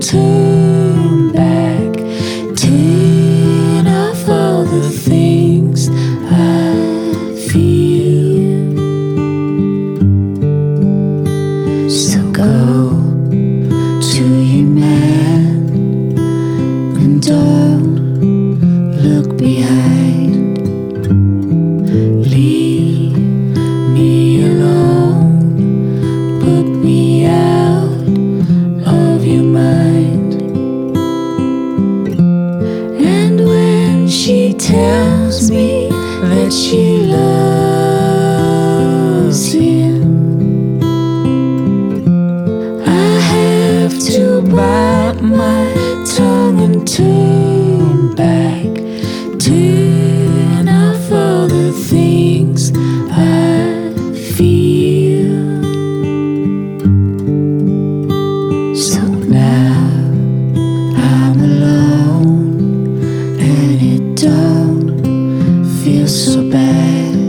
turn back, turn off all the things I feel. So go to your man and don't look behind. Leave me alone, put me out of your mind. And when she tells me that she loves him, I have to bite my tongue and turn back, turn off all the things I feel. So now I'm alone and it don't feel so bad.